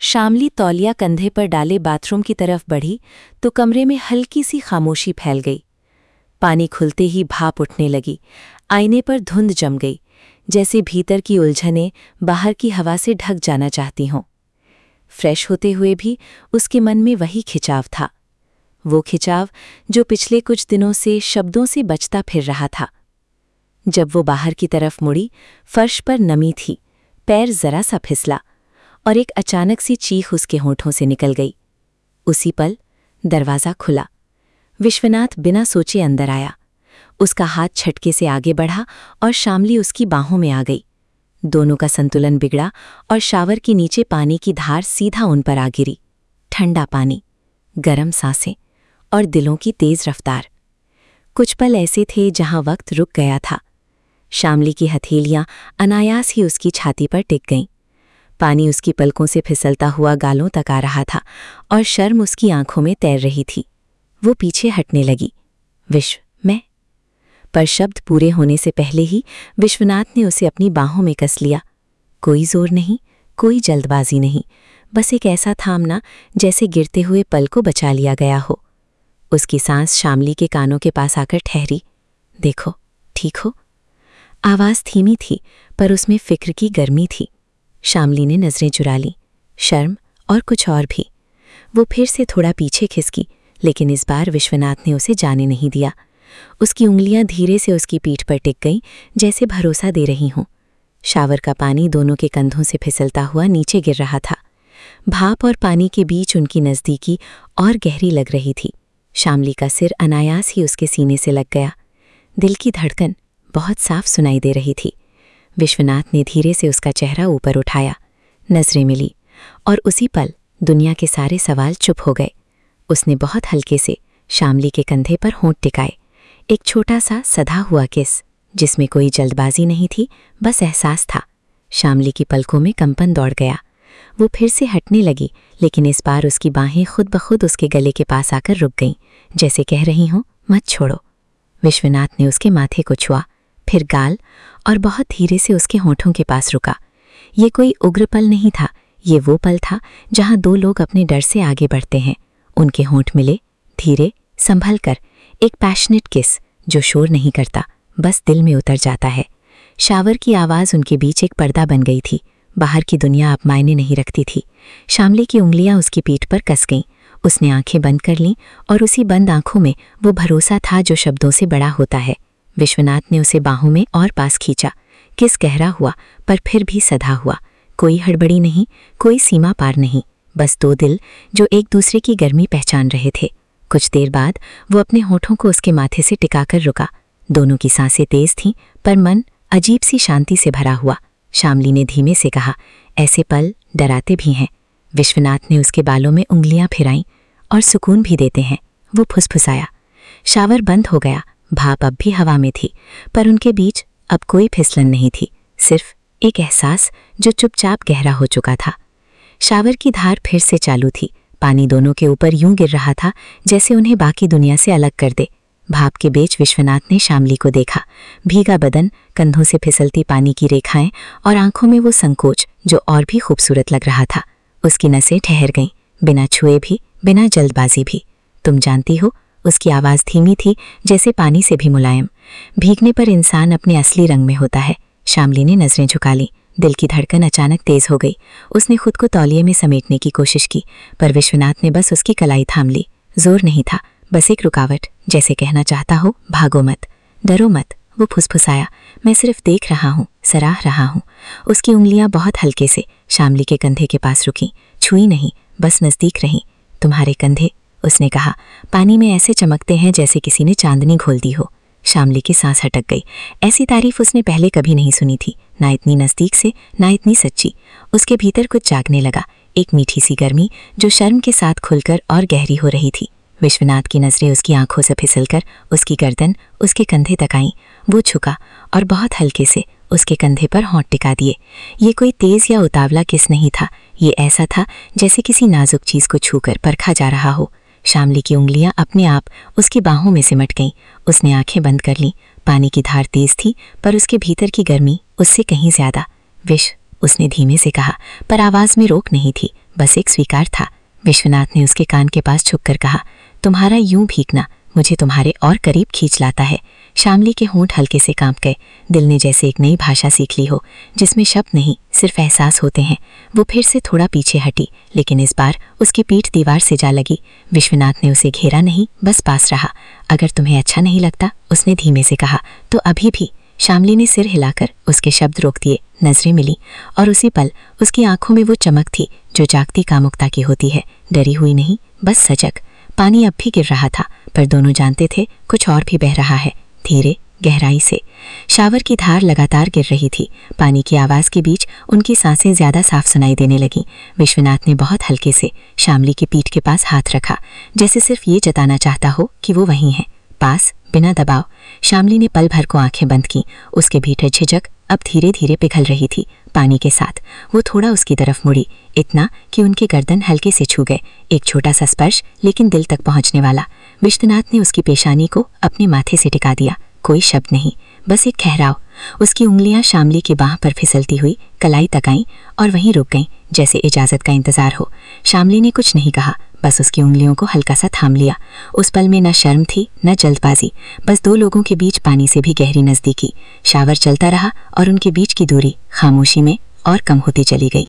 शामली तौलिया कंधे पर डाले बाथरूम की तरफ बढ़ी तो कमरे में हल्की सी खामोशी फैल गई। पानी खुलते ही भाप उठने लगी। आईने पर धुंध जम गई, जैसे भीतर की उलझनें बाहर की हवा से ढक जाना चाहती हों। फ्रेश होते हुए भी उसके मन में वही खिंचाव था, वो खिंचाव जो पिछले कुछ दिनों से शब्दों से बचता फिर रहा था। जब वो बाहर की तरफ मुड़ी, फर्श पर नमी थी, पैर जरा सा फिसला और एक अचानक सी चीख उसके होंठों से निकल गई। उसी पल दरवाज़ा खुला। विश्वनाथ बिना सोचे अंदर आया। उसका हाथ झटके से आगे बढ़ा और शामली उसकी बाहों में आ गई। दोनों का संतुलन बिगड़ा और शावर के नीचे पानी की धार सीधा उन पर आ गिरी। ठंडा पानी, गरम सांसें और दिलों की तेज रफ्तार। कुछ पल ऐसे थे जहां वक्त रुक गया था। शामली की हथेलियां अनायास ही उसकी छाती पर टिक गईं। पानी उसकी पलकों से फिसलता हुआ गालों तक आ रहा था और शर्म उसकी आंखों में तैर रही थी। वो पीछे हटने लगी। विश्व, मैं। पर शब्द पूरे होने से पहले ही विश्वनाथ ने उसे अपनी बाहों में कस लिया। कोई जोर नहीं, कोई जल्दबाजी नहीं, बस एक ऐसा थामना जैसे गिरते हुए पल को बचा लिया गया हो। उसकी सांस शामली के कानों के पास आकर ठहरी। देखो, ठीक हो? आवाज़ धीमी थी, पर उसमें फिक्र की गर्मी थी। शामली ने नजरें चुरा लीं, शर्म और कुछ और भी। वो फिर से थोड़ा पीछे खिसकी, लेकिन इस बार विश्वनाथ ने उसे जाने नहीं दिया। उसकी उंगलियां धीरे से उसकी पीठ पर टिक गईं, जैसे भरोसा दे रही हों। शावर का पानी दोनों के कंधों से फिसलता हुआ नीचे गिर रहा था। भाप और पानी के बीच उनकी नज़दीकी और गहरी लग रही थी। शामली का सिर अनायास ही उसके सीने से लग गया। दिल की धड़कन बहुत साफ सुनाई दे रही थी। विश्वनाथ ने धीरे से उसका चेहरा ऊपर उठाया। नजरें मिली और उसी पल दुनिया के सारे सवाल चुप हो गए। उसने बहुत हल्के से शामली के कंधे पर होंठ टिकाए। एक छोटा सा सधा हुआ किस, जिसमें कोई जल्दबाजी नहीं थी, बस एहसास था। शामली की पलकों में कंपन दौड़ गया। वो फिर से हटने लगी, लेकिन इस बार उसकी बाहें खुद ब खुद उसके गले के पास आकर रुक गईं, जैसे कह रही हों, मत छोड़ो। विश्वनाथ ने उसके माथे को छुआ, फिर गाल, और बहुत धीरे से उसके होंठों के पास रुका। ये कोई उग्र पल नहीं था, ये वो पल था जहां दो लोग अपने डर से आगे बढ़ते हैं। उनके होंठ मिले, धीरे, संभल कर, एक पैशनेट किस जो शोर नहीं करता, बस दिल में उतर जाता है। शावर की आवाज़ उनके बीच एक पर्दा बन गई थी। बाहर की दुनिया अब मायने नहीं रखती थी। शामली की उंगलियां उसकी पीठ पर कस गईं। उसने आंखें बंद कर लीं और उसी बंद आंखों में वो भरोसा था जो शब्दों से बड़ा होता है। विश्वनाथ ने उसे बाहों में और पास खींचा। किस गहरा हुआ, पर फिर भी सधा हुआ। कोई हड़बड़ी नहीं, कोई सीमा पार नहीं, बस दो दिल जो एक दूसरे की गर्मी पहचान रहे थे। कुछ देर बाद वो अपने होठों को उसके माथे से टिकाकर रुका। दोनों की सांसें तेज थीं, पर मन अजीब सी शांति से भरा हुआ। शामली ने धीमे से कहा, ऐसे पल डराते भी हैं। विश्वनाथ ने उसके बालों में उंगलियां फिराईं, और सुकून भी देते हैं। वो फुसफुसाया। शावर बंद हो गया। भाप अब भी हवा में थी, पर उनके बीच अब कोई फिसलन नहीं थी, सिर्फ एक एहसास जो चुपचाप गहरा हो चुका था। शावर की धार फिर से चालू थी। पानी दोनों के ऊपर यूं गिर रहा था जैसे उन्हें बाकी दुनिया से अलग कर दे। भाप के बीच विश्वनाथ ने शामली को देखा। भीगा बदन, कंधों से फिसलती पानी की रेखाएं और आंखों में वो संकोच जो और भी खूबसूरत लग रहा था। उसकी नसें ठहर गईं, बिना छुए भी, बिना जल्दबाजी भी। तुम जानती हो, उसकी आवाज़ धीमी थी, जैसे पानी से भी मुलायम। भीगने पर इंसान अपने असली रंग में होता है। शामली ने नजरें झुका लीं। दिल की धड़कन अचानक तेज हो गई। उसने खुद को तौलिए में समेटने की कोशिश की, पर विश्वनाथ ने बस उसकी कलाई थाम ली। जोर नहीं था, बस एक रुकावट, जैसे कहना चाहता हो, भागो मत, डरो मत। वो फुसफुसाया, मैं सिर्फ देख रहा हूँ, सराह रहा हूँ। उसकी उंगलियां बहुत हल्के से शामली के कंधे के पास रुकीं, छुई नहीं, बस नज़दीक रहीं। तुम्हारे कंधे, उसने कहा, पानी में ऐसे चमकते हैं जैसे किसी ने चांदनी घोल दी हो। शामली की सांस अटक गई। ऐसी तारीफ उसने पहले कभी नहीं सुनी थी, ना इतनी नज़दीक से, ना इतनी सच्ची। उसके भीतर कुछ जागने लगा, एक मीठी सी गर्मी जो शर्म के साथ खुलकर और गहरी हो रही थी। विश्वनाथ की नज़रें उसकी आंखों से फिसलकर उसकी गर्दन, उसके कंधे तक आईं। वो झुका और बहुत हल्के से उसके कंधे पर होंठ टिका दिए। ये कोई तेज़ या उतावला किस नहीं था, ये ऐसा था जैसे किसी नाजुक चीज़ को छूकर परखा जा रहा हो। शामली की उंगलियां अपने आप उसकी बाहों में सिमट गईं। उसने आंखें बंद कर लीं। पानी की धार तेज थी, पर उसके भीतर की गर्मी उससे कहीं ज्यादा। विश, उसने धीमे से कहा, पर आवाज़ में रोक नहीं थी, बस एक स्वीकार था। विश्वनाथ ने उसके कान के पास झुककर कहा, तुम्हारा यूं भीगना मुझे तुम्हारे और करीब खींच लाता है। शामली के होंठ हल्के से कांप गए। दिल ने जैसे एक नई भाषा सीख ली हो जिसमें शब्द नहीं सिर्फ एहसास होते हैं। वो फिर से थोड़ा पीछे हटी, लेकिन इस बार उसकी पीठ दीवार से जा लगी। विश्वनाथ ने उसे घेरा नहीं, बस पास रहा। अगर तुम्हें अच्छा नहीं लगता, उसने धीमे से कहा, तो अभी भी। शामली ने सिर हिलाकर उसके शब्द रोक दिए। नजरें मिली और उसी पल उसकी आंखों में वो चमक थी जो जागती कामुकता की होती है, डरी हुई नहीं, बस सजग। पानी अब भी गिर रहा था, पर दोनों जानते थे कुछ और भी बह रहा है, धीरे, गहराई से। शावर की धार लगातार गिर रही थी। पानी की आवाज के बीच उनकी सांसें ज्यादा साफ सुनाई देने लगीं। विश्वनाथ ने बहुत हल्के से शामली की पीठ के पास हाथ रखा, जैसे सिर्फ ये जताना चाहता हो कि वो वहीं है, पास, बिना दबाव। शामली ने पल भर को आंखें बंद की। उसके भीतर झिझक अब धीरे धीरे पिघल रही थी पानी के साथ। वो थोड़ा उसकी तरफ मुड़ी, इतना कि उनके गर्दन हल्के से छू गए। एक छोटा सा स्पर्श, लेकिन दिल तक पहुंचने वाला। विश्वनाथ ने उसकी पेशानी को अपने माथे से टिका दिया। कोई शब्द नहीं, बस एक ठहराव। उसकी उंगलियां शामली की बाह पर फिसलती हुई कलाई तक आईं और वहीं रुक गईं, जैसे इजाजत का इंतजार हो। शामली ने कुछ नहीं कहा, बस उसकी उंगलियों को हल्का सा थाम लिया। उस पल में न शर्म थी न जल्दबाजी, बस दो लोगों के बीच पानी से भी गहरी नजदीकी। शावर चलता रहा और उनके बीच की दूरी खामोशी में और कम होती चली गई।